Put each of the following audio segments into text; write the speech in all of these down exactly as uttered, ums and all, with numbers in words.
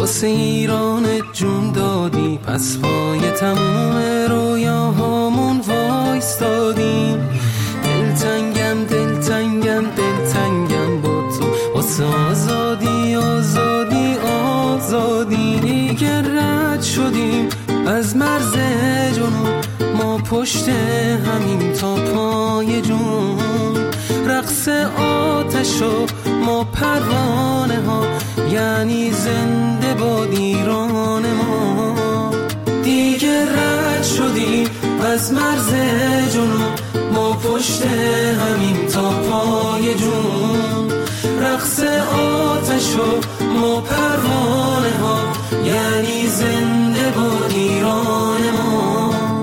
واسه ایران جون دادی، پس پای تموم رویاهامون وایستادیم. دلتنگم دلتنگم دلتنگم با تو، واسه آزادی آزادی آزادی. دیگه رد شدیم از مرز جنون، ما پشت همین تا پای جون. رقص آتش و ما پروانه ها، یعنی زنده باد ایران ما. دیگه رد شدیم از مرز جنون، ما پشت همین تا پای جون. رقص آتش و ما پروانه ها، یعنی زنده باد ایران ما.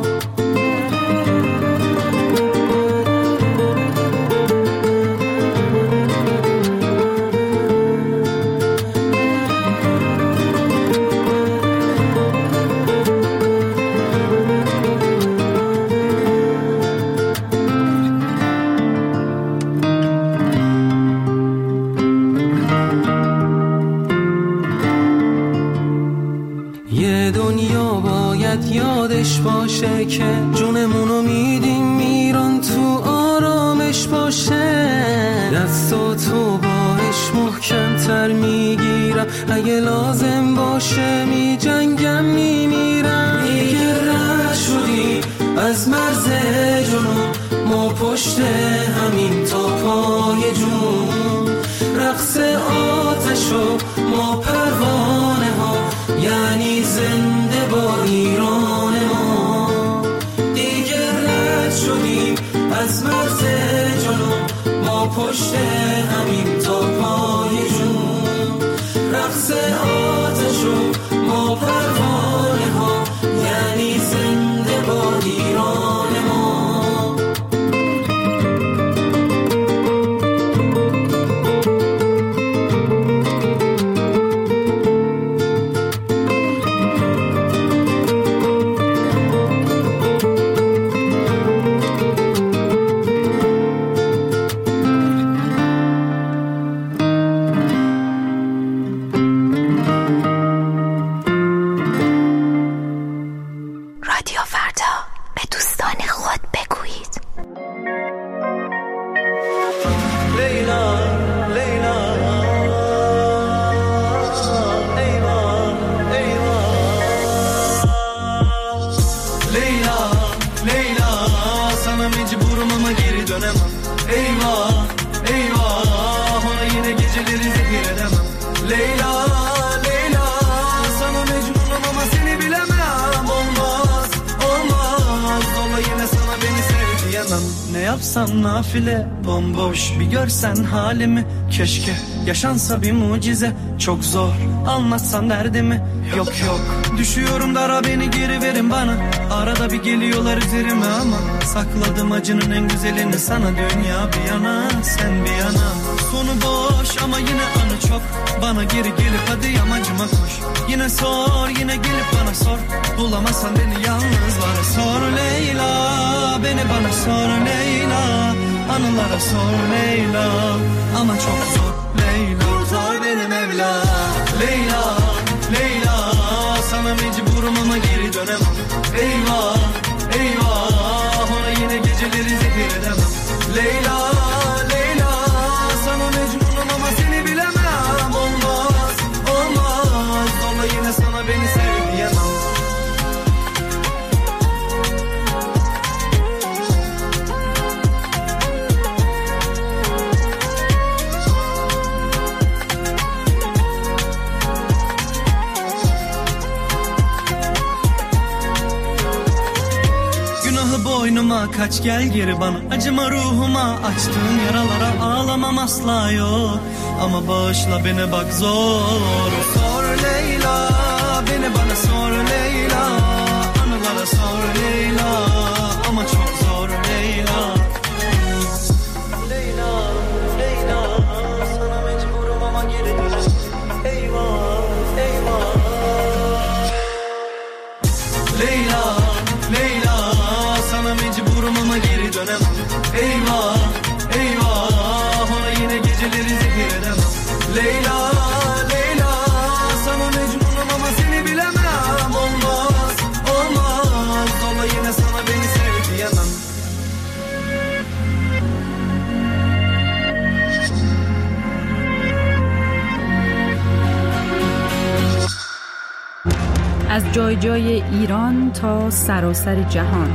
یادش باشه که جونمونو میدیم ایران، تو آرامش باشه. دستاتو باش محکم تر میگیرم، اگه لازم باشه می جنگم میمیرم. دیگه رد شدیم از مرز جنون، ما پشت همین تا پای جون. رقص آتش و ما پروانه ها، یعنی زنده با ایران ما. دیگه رد شدیم از مرز جنون، ما پشت همین تا پای جون. رقص آتش و ما پروانه ها، یعنی زنده با ایران ما. Nafile bomboş bir görsen halimi, keşke yaşansa bir mucize. Çok zor anlatsan derdimi, yok yok düşüyorum dara, beni geri verin bana. Arada bir geliyorlar üzerime ama sakladım acının en güzelini sana. Dünya bir yana sen bir yana, sonu boş ama yine anı çok. Bana geri gelip hadi yamacıma koş. Yine sor yine gelip bana sor, bulamazsan beni yalnız var. Sor Leyla, beni bana sor Leyla. Anılara sor Leyla, ama çok zor Leyla. Kurtar beni Mevla. Leyla, Leyla, sana mecburum ama geri dönemem. Eyvah, eyvah, ona yine geceleri zehir edemem. Leyla, Leyla, sana mecburum ama seni bilemem. Olmaz, olmaz, zorla yine sana beni sev diyemem. Boynuma kaç gel geri bana, acıma ruhuma, açtığın yaralara ağlamam asla yok. Ama bağışla beni bak zor. Sor Leyla, beni bana sor Leyla. Anılara sor Leyla, ama çok zor Leyla. Leyla, Leyla, sana mecburum ama geri dönem. Eyvah, eyvah. Leyla, Leyla, sana mecburum ama geri dönemem. Eyvah, eyvah, ona yine geceleri zehir edemem. Leyla, Leyla, sana mecburum از جای جای ایران تا سراسر جهان.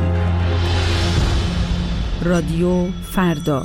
رادیو فردا.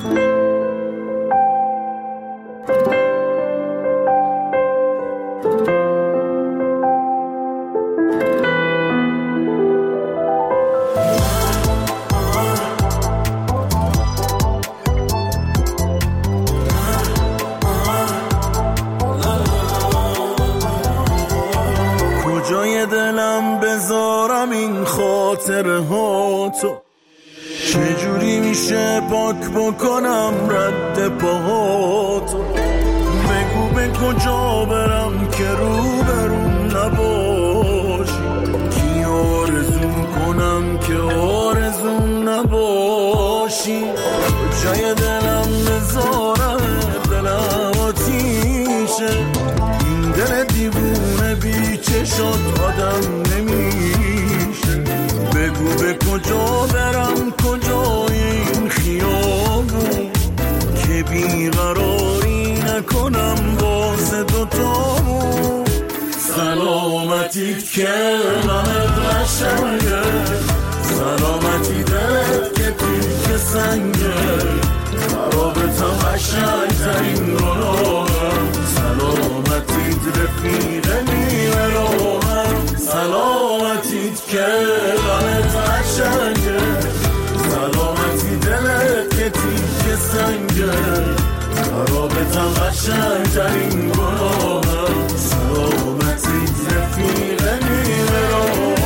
کجای دلم بذارم این خاطره ها تو، چجوری میشه پاک بکنم رد پاهاتو؟ بگو به کجا برم که رو برون نباشی، کی آرزو کنم که آرزو نباشی. کجای دلم بذارم دلم آتیشه، این دل دیوونه بی چشات آدم نمیشه. بگو به کجا برم کجای این خیابون، که بیقراری نکنم واسه دوتامون. سلامتیت که غمت قشنگه، سلامتی دلت که تیک سنگه، خرابتم قشنگترین گناهم. سلامتیت رفیق نیمه راهم، سلامتیت که غمت قشنگه، سلامتی دلت که تیک سنگه، خرابتم قشنگترین گناهم. سلامتیت رفیق نیمه راهم.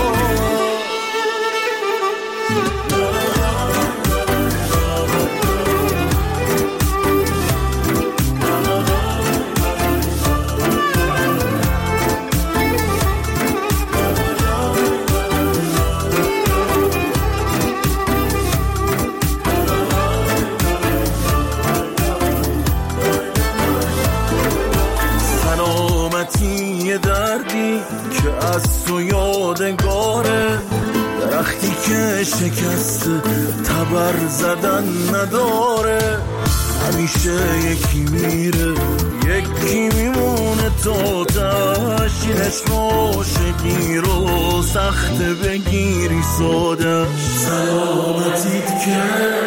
یه دردی که از تو یادگاره، درختی که شکسته تبر زدن نداره. همیشه یکی میره یکی میمونه، تا تشینش عاشقی رو سخته بگیری ساده. سلامتیت که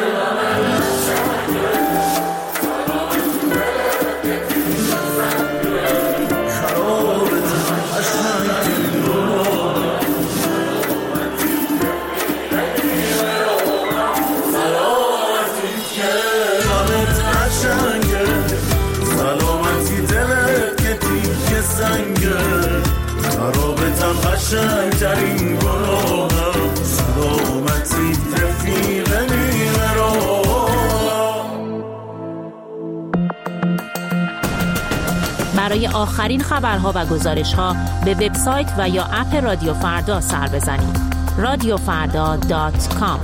قشنگترین گناهم. سلامتی رفیق نیمه راهم. برای آخرین خبرها و گزارش‌ها به وبسایت و یا اپ رادیو فردا سر بزنید. رادیو فردا دات کام.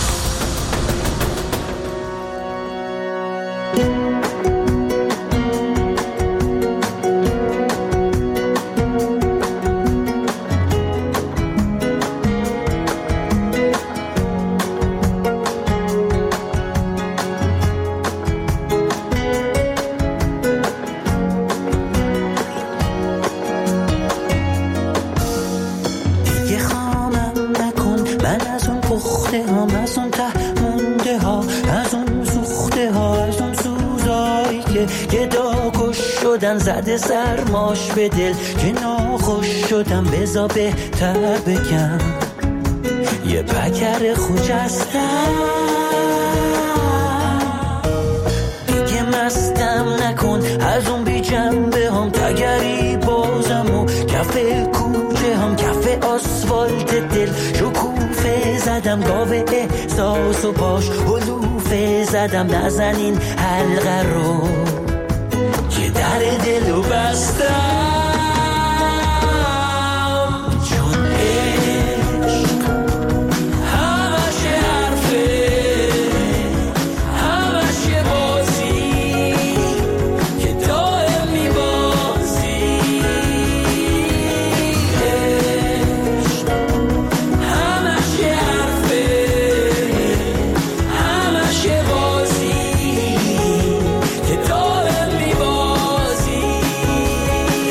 زده سرماش به دل که ناخوش شدم، بزا بهتر بگم یه پکر خجستم. دیگه مستم نکن از اون بی جنبه هم، تگری بازم و کف کوچه هم، کف آسفالت دل شکوفه زدم، گاوه احساس و پاش حلوفه زدم. نزنین حلقه رو در دلو بستم، چون عشق همش حرفه، همش بازی که دائم میبازی. عشق همش حرفه، همش بازی که دائم میبازی.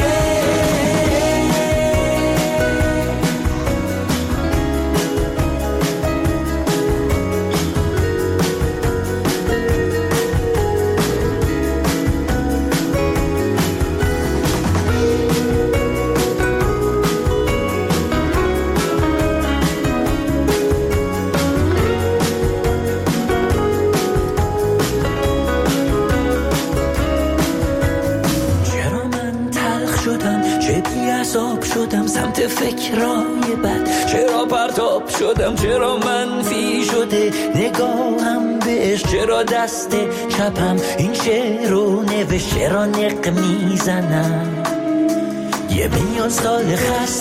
شدم، چه بی‌عصاب شدم سمت فکرای بد، چرا پرتاب شدم، چرا منفی شده نگاهم بهش، چرا دست چپم این شعر رو نوشت، چرا نق میزنم یه میلیون سال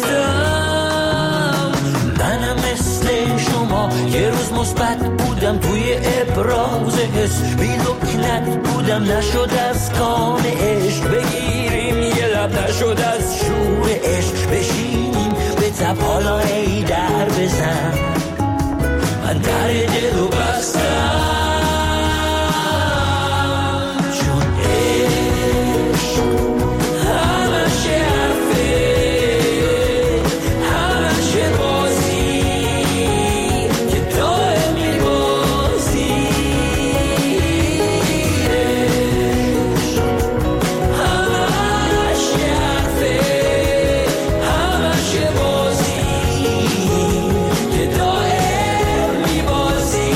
خستم. منم مثل شما یه روز مثبت بودم توی ابراز حس، بی لکنت بودم نشد از کام عشق بگیریم یه لب، نشد از شور عشق بشینیم به تب، حالا ای در بزن من در دل رو بستم، چون عشق همش حرفه، همش بازی که دائم میبازی، همش حرفه، همش بازی که دائم میبازی.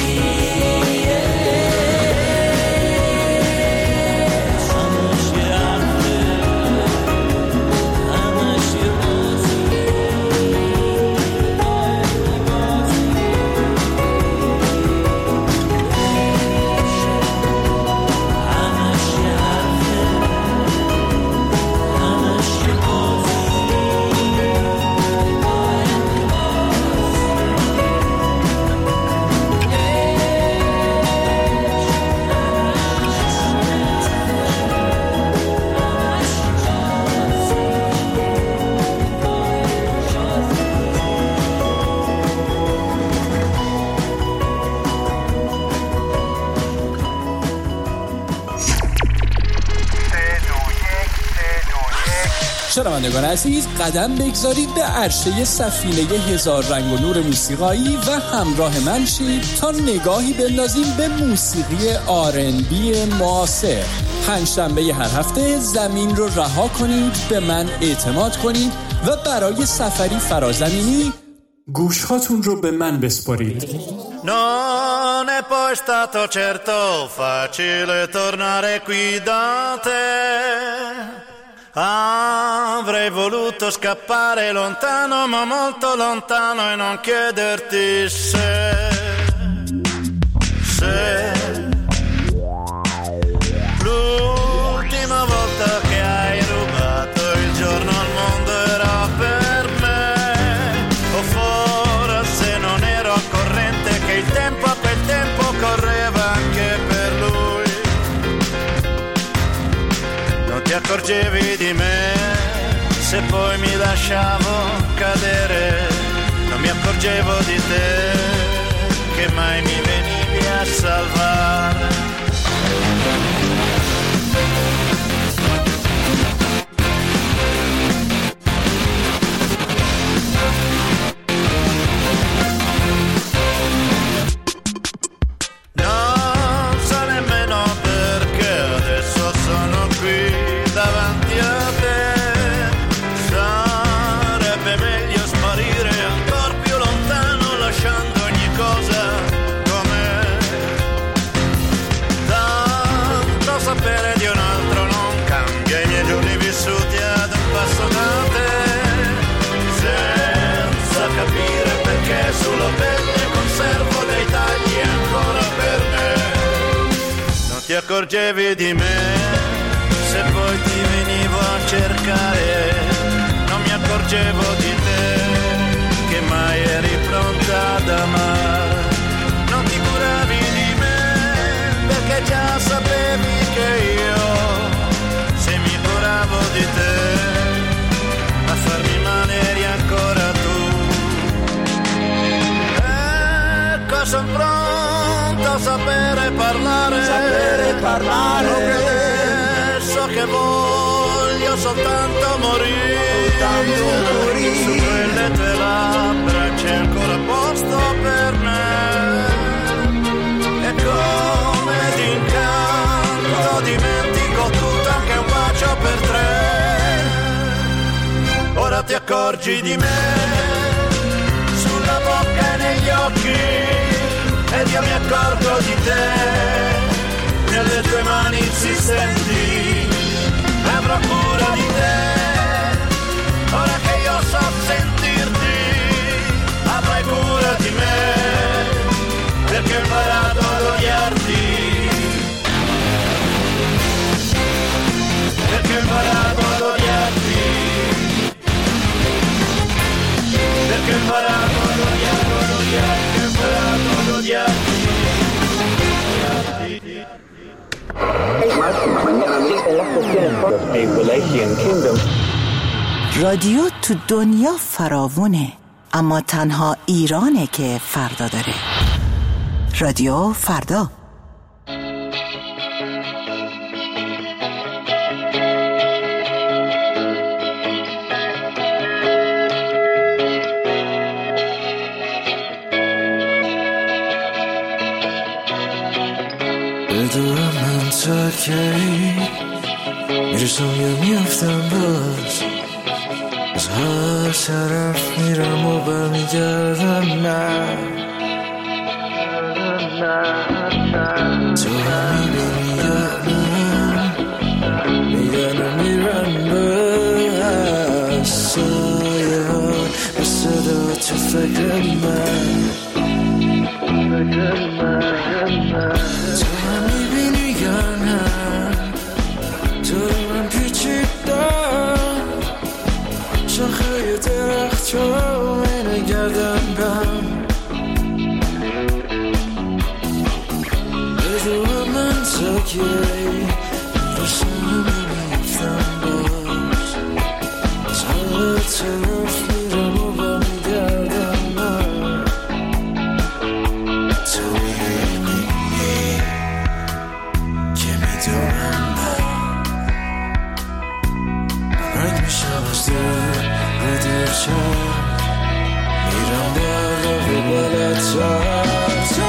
شنوندگان عزیز، قدم بگذارید به عرشه سفینه هزار رنگ و نور موسیقایی و همراه من شید تا نگاهی بندازیم به موسیقی آر ان بی معاصر. پنجشنبه هر هفته زمین رو رها کنید، به من اعتماد کنید و برای سفری فرازمینی گوشهاتون رو به من بسپارید. Non è poi stato certo facile tornare qui da te. Avrei voluto scappare lontano, ma molto lontano, e non chiederti se, se l'ultima volta che hai rubato il giorno al mondo era per me, o forse non ero al corrente che il tempo a quel tempo correva anche per lui. Non ti accorgevi di me se poi mi lasciavo cadere, non mi accorgevo di te che mai mi venivi a salvare. Non so nemmeno perché adesso sono qui davanti a te. Sarebbe meglio sparire ancora più lontano, lasciando ogni cosa com'è. Tanto sapere di un altro non cambia i miei giorni vissuti ad un passo da te, senza capire perché sulla pelle conservo dei tagli ancora per me. Non ti accorgevi di me se poi ti venivo a cercare, non mi accorgevo di te che mai eri pronta ad amare. Non ti curavi di me perché già sapevi che io, se mi curavo di te, a farmi male eri ancora tu. Ecco, son pronto a sapere parlare, sapere parlare. So che voglio soltanto morire, soltanto morire. Su quelle tue labbra c'è ancora posto per me, e come d'incanto dimentico tutto, anche un bacio per tre. Ora ti accorgi di me sulla bocca e negli occhi, ed io mi accorgo di te nelle tue mani insistenti. Avrò cura di te رادیو. رادیو تو دنیا فراوونه، اما تنها ایرانه که فردا داره. رادیو فردا. بدونم من تا کی میرسم یا میافتم باز، از هر طرف میرم و برمیگردم من. تو میبینی یا نه میگن میرن باز، سایه ها به صدا تو فکر من. تو هم میبینی یا نه تو من پیچیدم، شاخه درخت رو منو گردم بم. بدو من تا کی میرسم میفتم باز، از هر طرف میرم و برمیگردم من. تو میبینی که میدونم من رنگ میشم از دل و درچم، میرم بالا و بالاتر. تو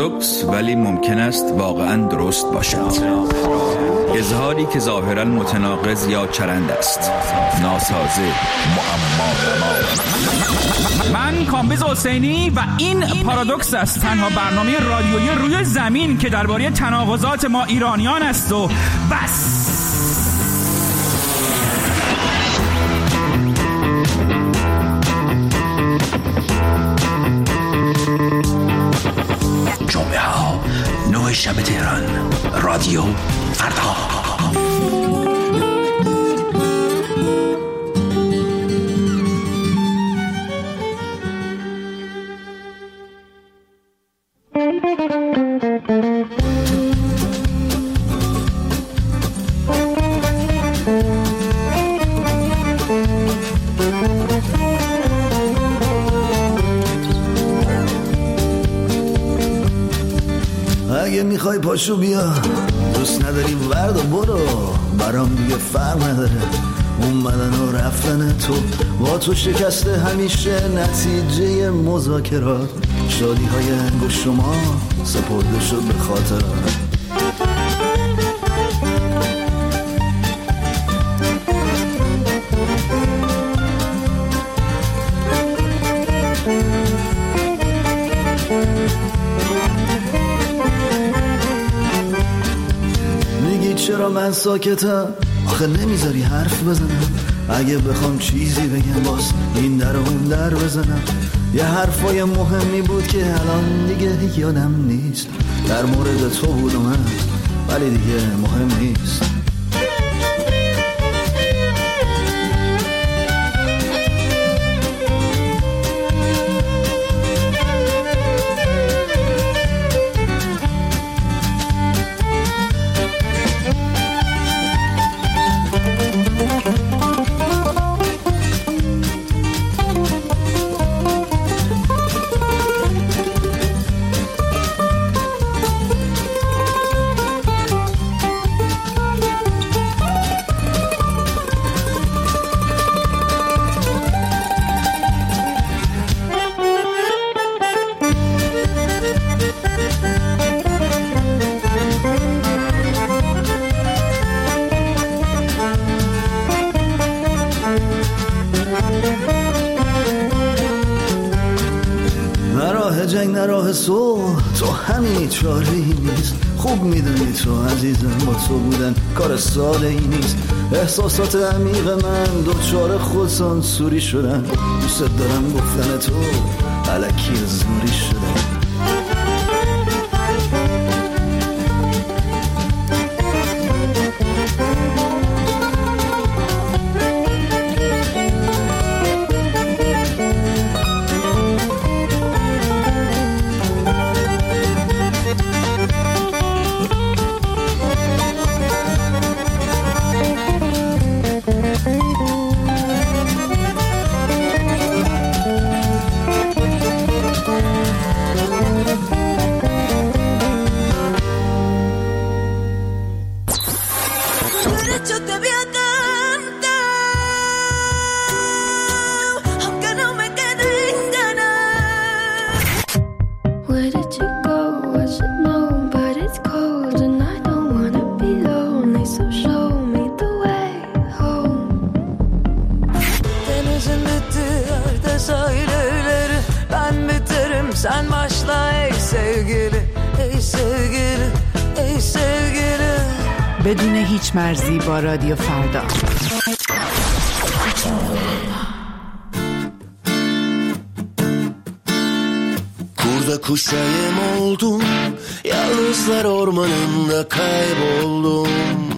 پارادوکس ولی ممکن است واقعا درست باشد. اظهاری که ظاهرا متناقض یا چرند است، ناسازه، معما. من کامبیز حسینی و این پارادوکس است، تنها برنامه رادیویی روی زمین که درباره تناقضات ما ایرانیان است و بس. جمعه ها نه شب تهران، رادیو فردا. اگه میخوای پاشو بیا، دوست نداری ورد و برو، برام دیگه فرق نداره اومدن و رفتن تو. با تو شکسته همیشه نتیجه مذاکرات، شادی های انگشت شما سپرده شد به خاطرات. چرا من ساکتم؟ آخه نمیذاری حرف بزنم. اگه بخوام چیزی بگم باز این در اون در بزنم. یه حرفای مهمی بود که الان دیگه یادم نیست. در مورد تو بود و من، ولی دیگه مهم نیست. جنگ نه راه صلح، تو همین چاره ای نیست. خوب میدونی تو عزیزم، با تو بودن کار ساده ای نیست. احساسات عمیق من دوچار خودسانسوری شدن. دوست دارم گفتن تو الکی زوری شدن. Sen başla ey sevgili, ey sevgili, ey sevgili. بدون هیچ مرزی با رادیو فردا. Kurda kuş yem oldum, yalnızlar ormanında kayboldum.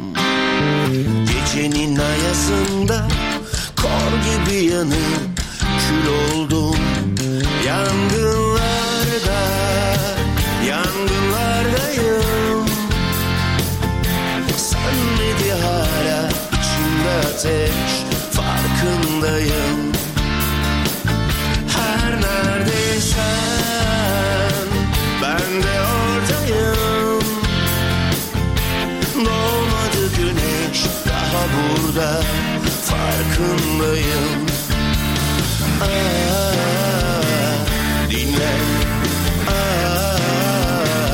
Gecenin ayasında kor gibi yanıp kül oldum. Yangınlarda, yangınlardayım. Sönmedi hala içimde ateş, farkındayım. Her neredeysen ben de oradayım. Doğmadı güneş daha burada, farkındayım. Aa, dinle, aa,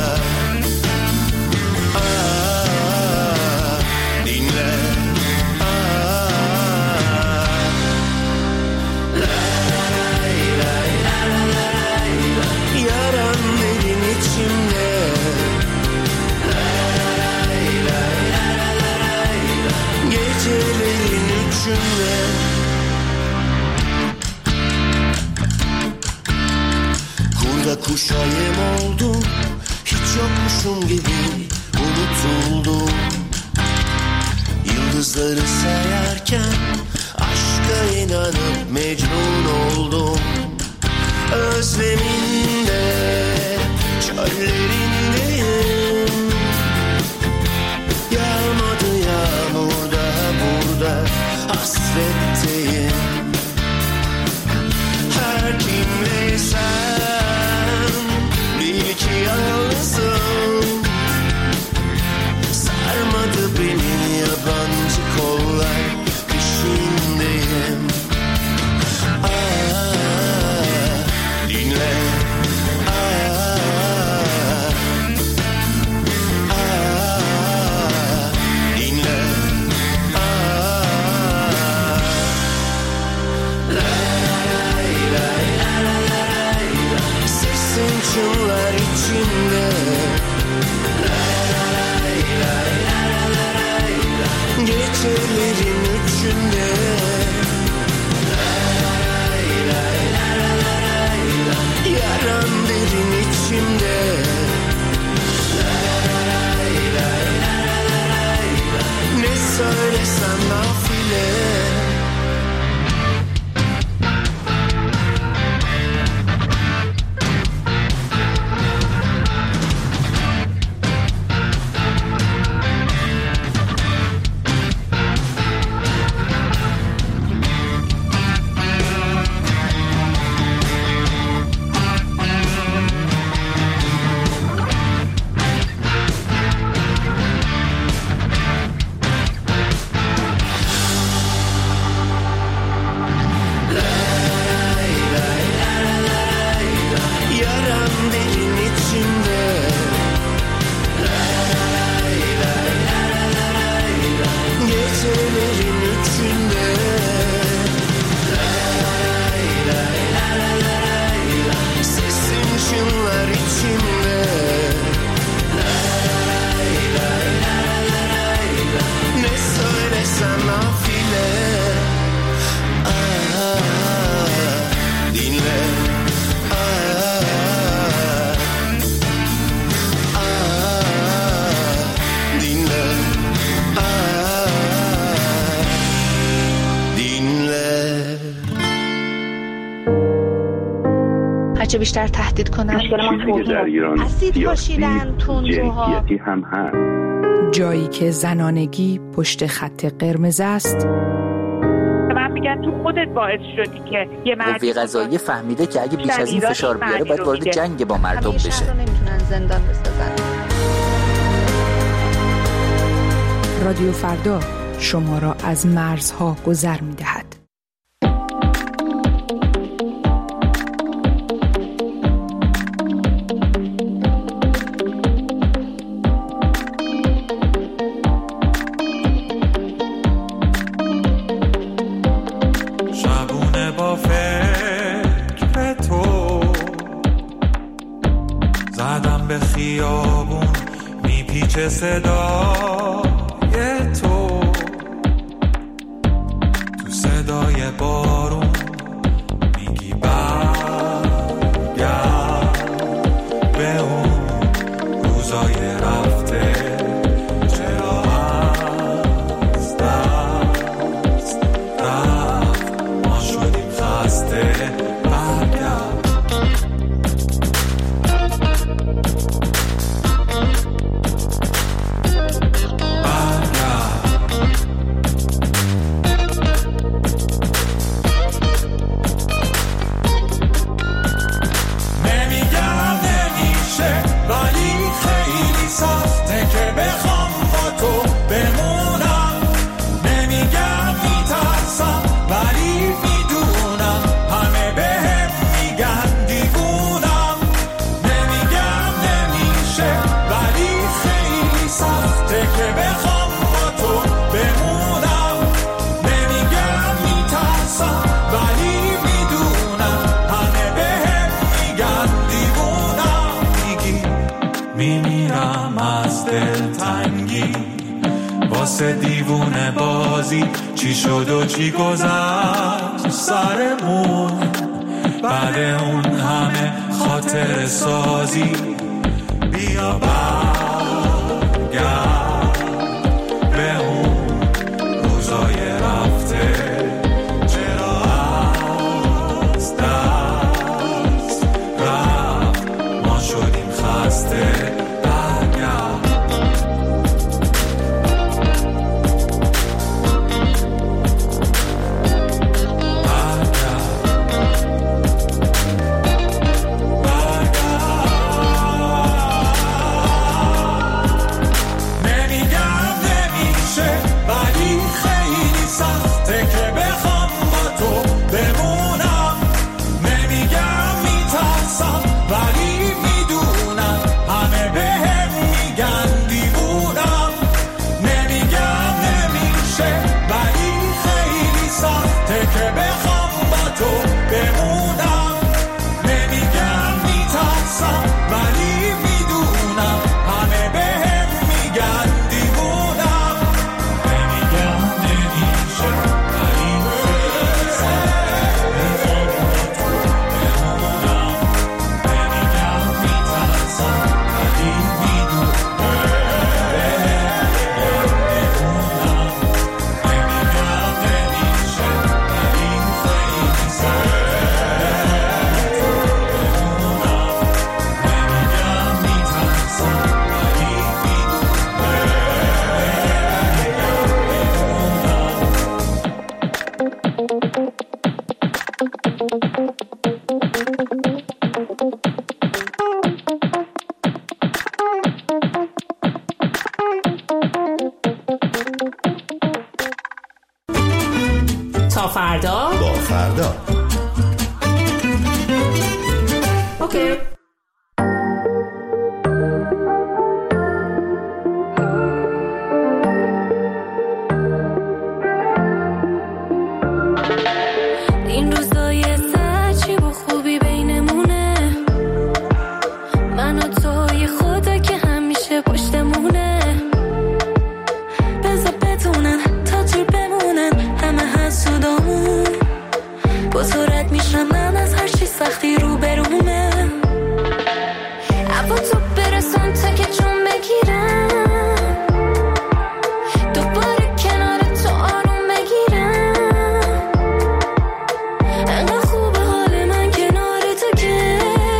Kuşayım oldum, hiç yokmuşum gibi unutuldum. Yıldızları sayarken aşka inanıp mecnun oldum. Özleminde, çöllerindeyim. Yağmadı yağmur daha burada, hasretteyim. Her kimleysem bil ki yalnızım. Sarmadı beni yabancı kollar, peşindeyim. Ah, dinle. Ah, ah, dinle. Ah, lay lay lay lay. Sesin çınlar içimde. Gecelerin üçünde. Yaran derin içimde. Ne söylesem nafile. هرچه بیشتر تهدید کنن چیزی که در ایران سیاسی جنسیتی هم هست. جایی که زنانگی پشت خط قرمز است. من میگم تو خودت باعث شدی که یه مرد قوه قضاییه فهمیده که اگه بیش از این فشار بیاره باید وارد جنگ با مردم بشه. همیشه نمیتونن زندان بسازن. رادیو فردا شما را از مرزها گذر میدهد. خیابون میپیچه صدای تو، تو صدای بارون میگی برگرد به اون روزای رفته. چرا از دست رفت ما شدیم خسته. واسه دیوونه بازی چی شد و چی گذشت سرمون، بعد اون همه خاطر سازی بیا برگرد به اون روزای رفته چرا از دست رفت ما شدیم خسته برگرد تا فردا با فردا اوکی. این روزای سچی با خوبی بینمونه، من و تو یه خدا که همیشه پشتمونه، بذار بدونن تا دور بمونن همه حسودامون، با تو رد میشم من از هر چی سختی رو برومه، عبا تو برسون تا که جون بگیرم، دوباره کنار تو آروم بگیرم، انقدر خوبه حال من کنار تو که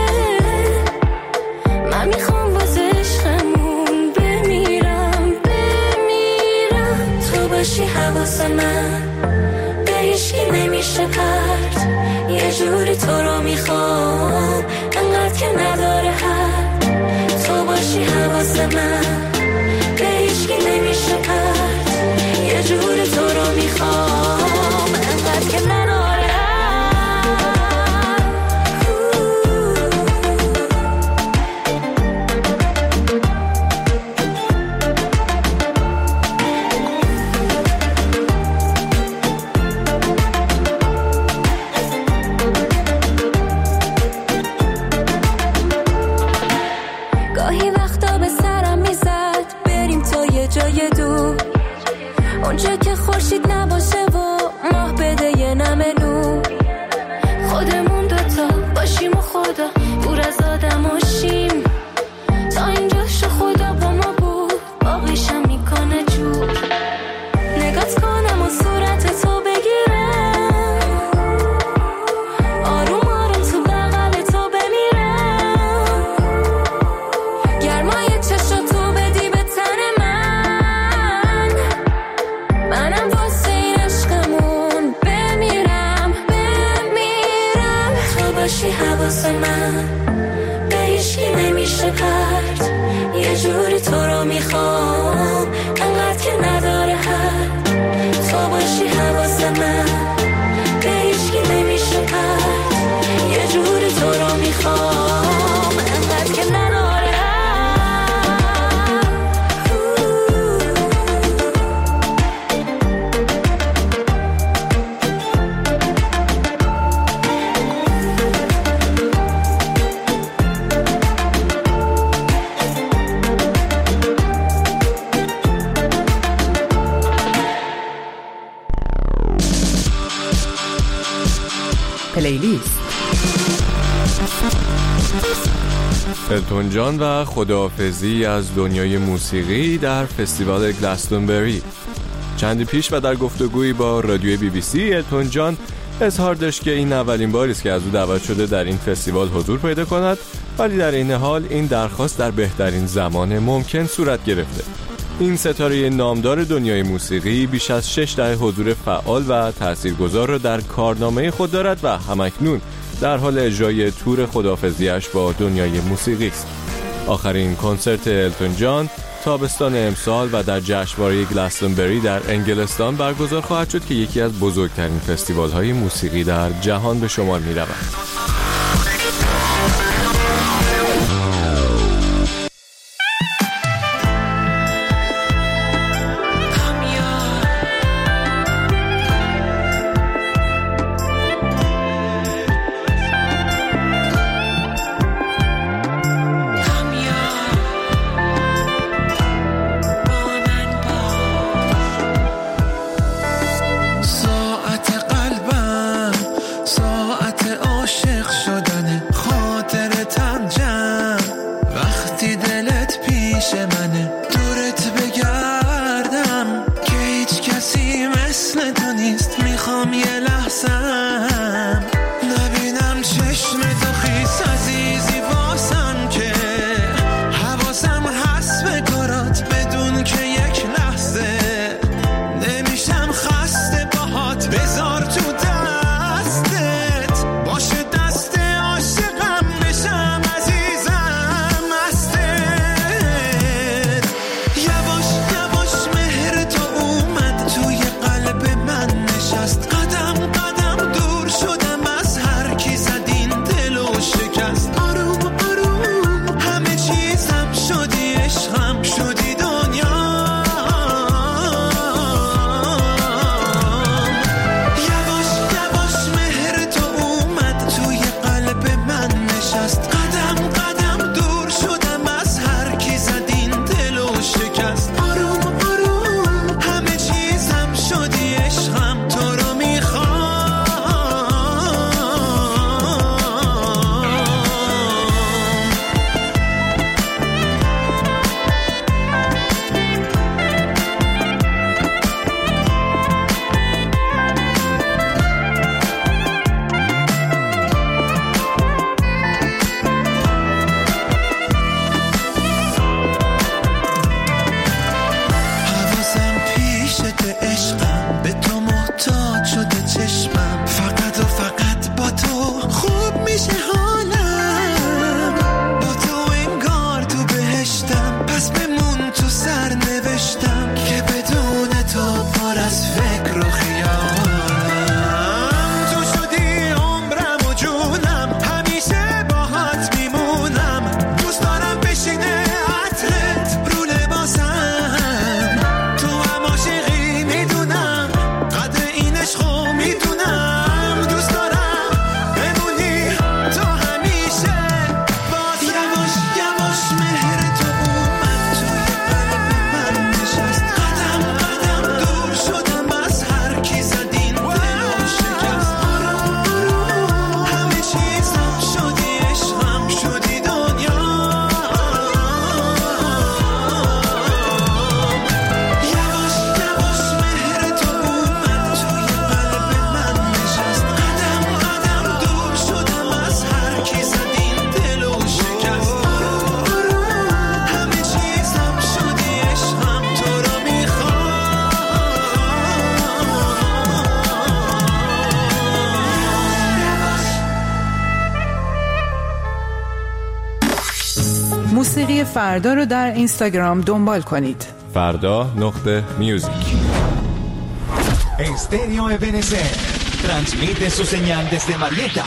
من میخوام واسه عشقمون بمیرم بمیرم، تو باشی حواس من به هیچکی نمیشه پرت، یه جوری تو رو میخوام انقدر که نداره حد، تو باشی حواس من به هیچکی نمیشه پرت، یه جوری تو رو میخوام انقدر که نداره حد. گاهی وقتا به سرم میزد بریم تا یه جای دور، اونجا که خورشید نباشه و ماه بده یه نمه نور، خودمون دوتا باشیم و خدا دور از آدم باشیم، تا اینجا شو خدا با ما بود باقیشم میکنه جور، نگات کنم و صورت تو بگیرم، آروم آروم تو بغل تو بمیرم، گرمای چشم تو بدی به تن من، منم واسه این عشقمون بمیرم بمیرم، تو باشی حواس من به هیچکی نمیشه پرت، یه جوری تو رو میخوام انقدر که نداره حد، تو باشی حواس من به هیچکی نمیشه پرت، یه جوری تو رو میخوام انقدر که نداره حد. پلیلیست التون جان و خداحافظی از دنیای موسیقی در فستیوال گلستونبری. چندی پیش و در گفتگویی با رادیو بی بی سی التون جان اظهار داشت که این اولین باری است که از او دعوت شده در این فستیوال حضور پیدا کند، ولی در این حال این درخواست در بهترین زمان ممکن صورت گرفته. این ستاره نامدار دنیای موسیقی بیش از شش دهه حضور فعال و تاثیرگذار را در کارنامه خود دارد و همکنون در حال اجرای تور خداحافظی‌اش با دنیای موسیقی است. آخرین کنسرت التون جان تابستان امسال و در جشنواره گلستونبری در انگلستان برگزار خواهد شد که یکی از بزرگترین فستیوال‌های موسیقی در جهان به شمار می‌رود. موسیقی فردا رو در اینستاگرام دنبال کنید. فردا نقطه میوزیک. Estéreo Ebenezer transmite su señal desde Marietta.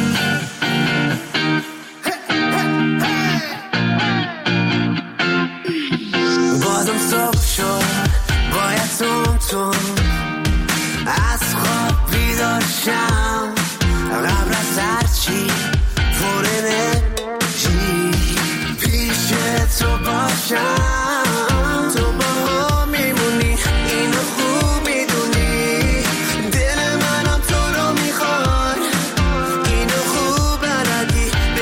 بازم صبح شد باید تون تون از خواب بیدار شم قبل از هرچی پر انرژی پیش تو باشم تو با هم میمونی اینو خوب میدونی دل منم تو رو میخواد اینو خوب بلدی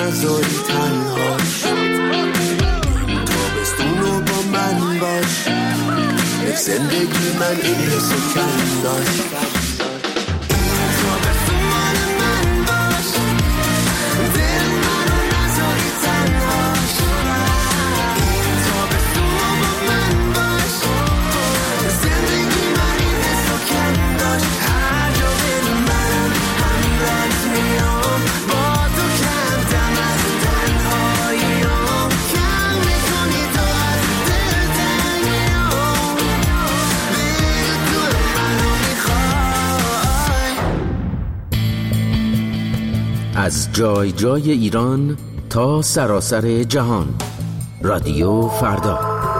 نذاری تنها تابستونو با من باش به زندگی من این حسو کم داشت از جای جای ایران تا سراسر جهان رادیو فردا.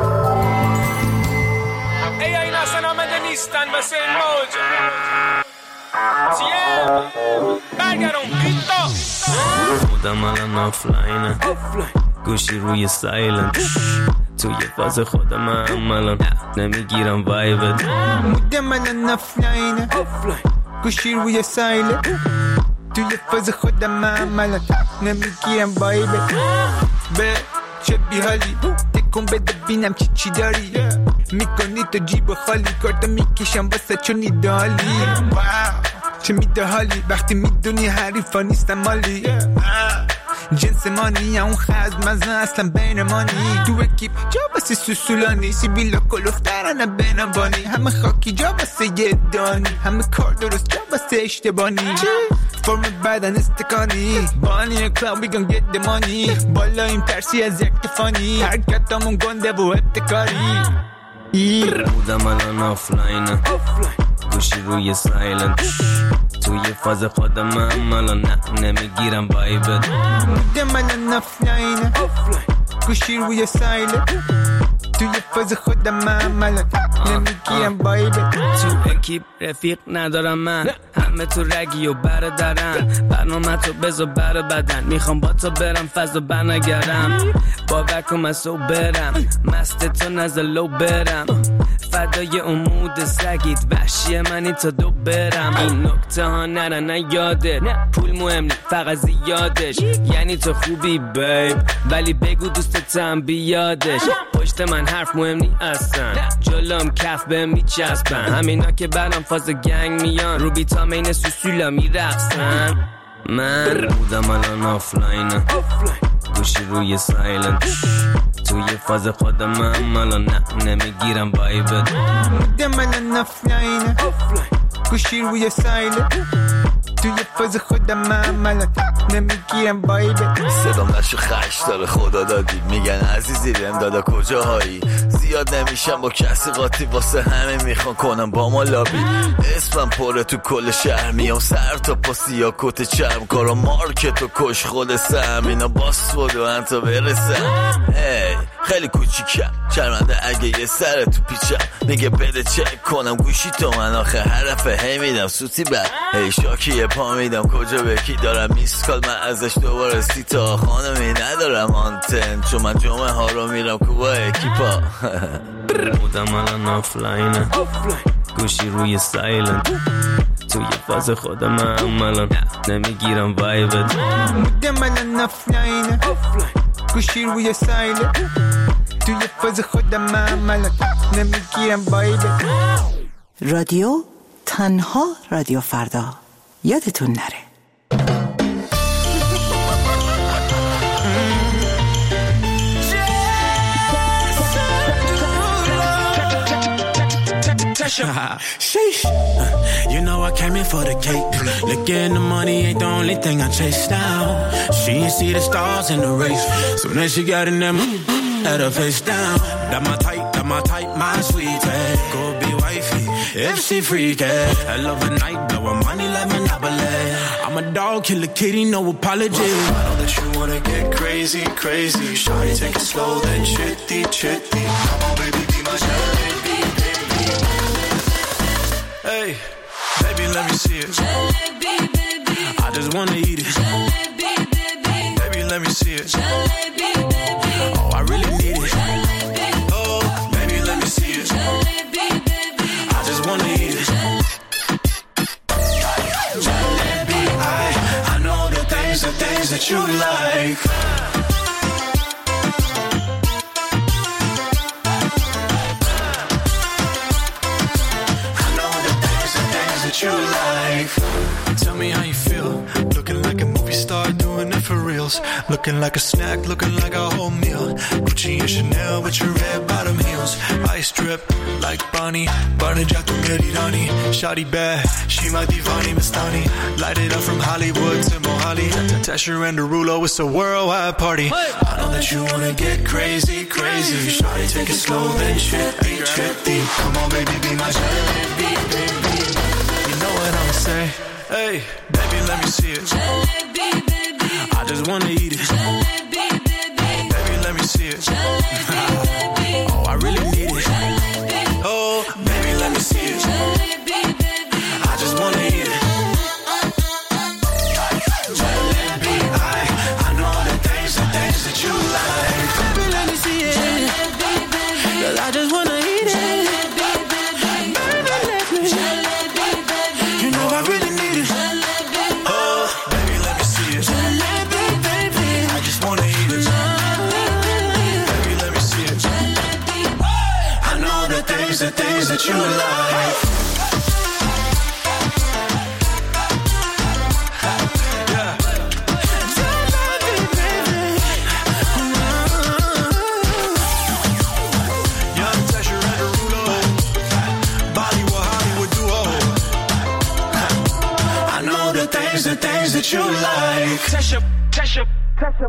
ای این اصلا آمده نیستن واسه این موج سیم برگرون بیتا بودم الان آفلاینه گوشی روی سایلنت توی فاز خودم هم الان نمیگیرم وایبت بودم الان آفلاینه گوشی روی سایلنت توی فاز خودم عملا نمیگیرم بایبه به چه بیحالی تکون بده بینم چی چی داری میکنی تو جیب خالی کارتا میکشم واسه چون ایدالی چه میده حالی وقتی میدونی حریفا نیستم مالی جنس مانی یا اون خزم مزن اصلا بین مانی تو اکیب جا بسه سوسولانی سیبیلا کلوفترانه بینم بانی همه خاکی جا بسه یه دانی همه کار درست جا بسه اشتبانی فرم بدن استکانی بانی کلاو بیگن گت دمانی بالا این ترسی از یک تفانی حرکتامون گنده و ابتکاری بودم الان آفلاینه گوشی روی سایلنت توی فاز خودم هم الان نه نمیگیرم وایبت بودم الان آفلاینه گوشی روی سایلنت توی فاز خودم هم الان نمیگیرم وایبت تو اکیپ رفیق ندارم من همه تو رگی و برادرن برنامه تو بزو بر بدن میخوام با تو برم فاز و برنگرم باور کن سو برم مست تو نزلو برم فدای امود سگید وحشی منی تا دو برم این نکته ها نره نه یادت پول مهم نی فقط زیادش یعنی تو خوبی بیب ولی بگو دوستتم بیادش پشت من حرف مهم نی اصلا جلوم کف به میچسبن همینا که برام فاز گنگ میان رو بیتامین سوسولا میرقصن من بودم الان آفلاینه گوشی روی سایلنت توی فاز خودم هم الان نه نمیگیرم وایبت بودم الان آفلاینه گوشی روی سایلنت توی فاز خودم هم الان نمیگیرم وایبت صدام نشو خش داره خدا دادی میگن عزیزی بهم دادا کجاهایی زیاد نمیشم با کسی قاطی واسه همه میخوان کنم با ما لابی اسمم پره تو کل شهر میام سر تا پا سیا کت چرم کارا مارکت و کش خود سم اینا باس بود و انتا برسم هی خیلی کوچیکم شرمنده اگه یه سر تو پیچم میگه بده چک کنم گوشی تو من آخه حرفه هی میدم سوتی بر هی شاکی یه پا میدم کجا به کی دارم میسکال من ازش دوباره سی تا خانمی ندارم آنتن چون من جمعه ها رو میرم کوبا اکیپا بودم الان آفلاینه گوشی روی سایلنت توی فاز خودم هم الان نمیگیرم وایبت بودم الان آفلاینه گوشی روی سایلنت توی فاز خودم هم الان نمیگیرم وایبت رادیو تنها رادیو فردا یادتون نره Sheesh, you know I came in for the cake. Looking the money ain't the only thing I chase down. She ain't see the stars in the race, so then she got in them, had her face down. That my type, that my type, my sweetie. Go be wifey, if she freaky. I love a night, blowin' money like Monopoly. I'm a dog, kill a kitty, no apology. I know that you wanna get crazy, crazy. Shawty, take it slow, then chitty, chitty. Come on, baby, be my jalebi, baby. Hey, baby, let me see it. Jalebi, baby. I just wanna eat it. Jalebi, baby. Baby, let me see it. Jalebi, baby. Oh, I really need it. Jalebi. Oh, baby, let me see it. Jalebi, baby. I just wanna eat it. Jalebi, I, I know the things, the things that you like. like. I know the things, the things that you like. Tell me how you feel, looking like a movie star, doing it for reals. Looking like a snack, looking like a whole meal. Gucci and Chanel with your red bottom heels. Ice drip like Bonnie, Barney tu meri rani. Shawty bad, she my divani Mastani. Light it up from Hollywood to Mohali. Tesher and Derulo, it's a worldwide party. I know that you wanna get crazy, crazy. Shawty, take it slow, then trippy, trippy. Come on, baby, be my jalebi, baby. You know what I'ma say? Hey, baby, let me see it. Jalebi, baby. I just wanna eat it. Jalebi, baby. Baby, let me see it. Jalebi, oh, I really need it. Jalebi. Oh, baby, let me see it. Jalebi, baby. I just wanna eat it. Jalebi, I, I know the things, the things that you like. Baby, let me see it. Jalebi, baby. Girl, I just wanna eat it. Jalebi, baby. Baby, let me. Jalebi, baby. You know I really need it. Oh, baby, let me see it. Jalebi, baby. I just wanna eat it. Baby, let me see it. I know the things, the things that you like. The things that you like. Tesha, Tesha, Tesha.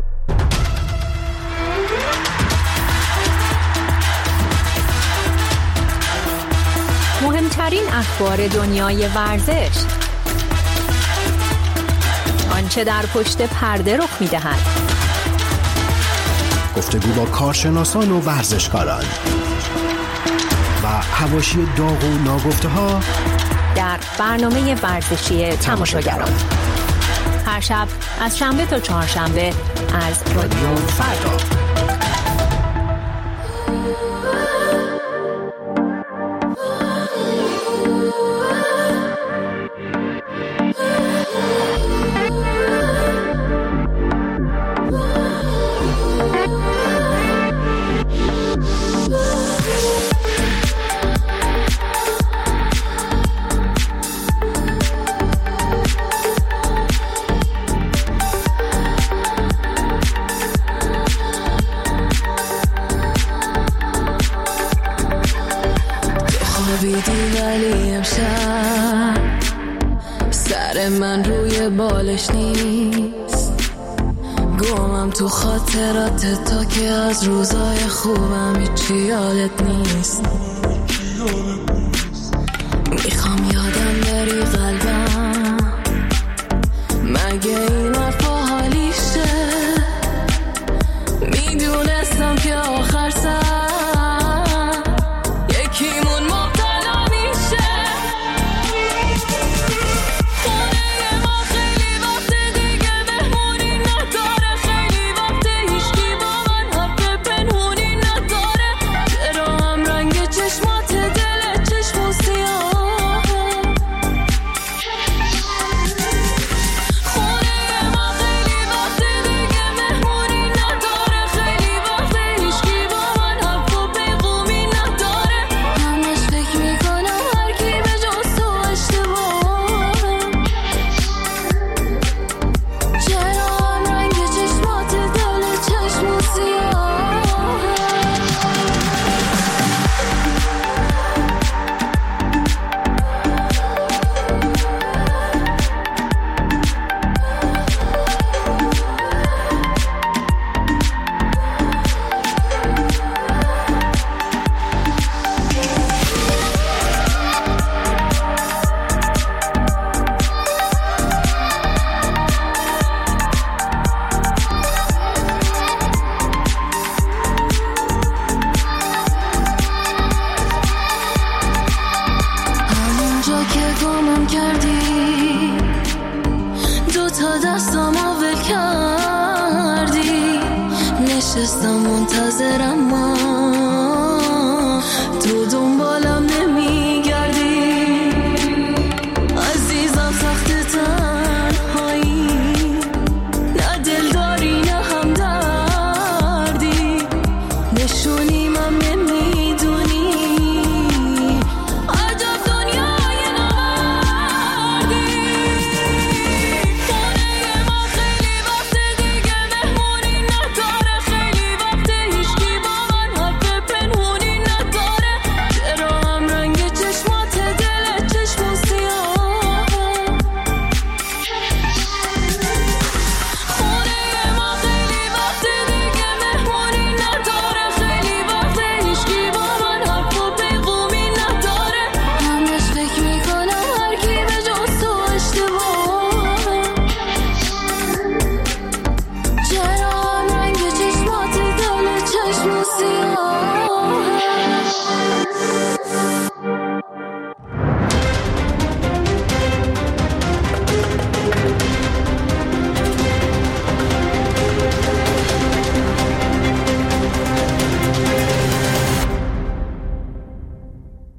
مهمترین اخبار دنیای ورزش، آنچه در پشت پرده رخ می‌دهد، گفتگو با کارشناسان و ورزشکاران و حواشی داغ و ناگفته‌ها در برنامه ورزشی تماشاگران. هر شب از شنبه تا چهارشنبه از رادیو فردا. من روی بالش نیست، گمم تو خاطرات تا که از روزای خوبم هیچی یادت نیست. میخوام یادم بری قلبم، مگه این حرفا حالیشه؟ میدونستم که آخر سر یکیمون مبتلا میشه. نشستم منتظرم، ما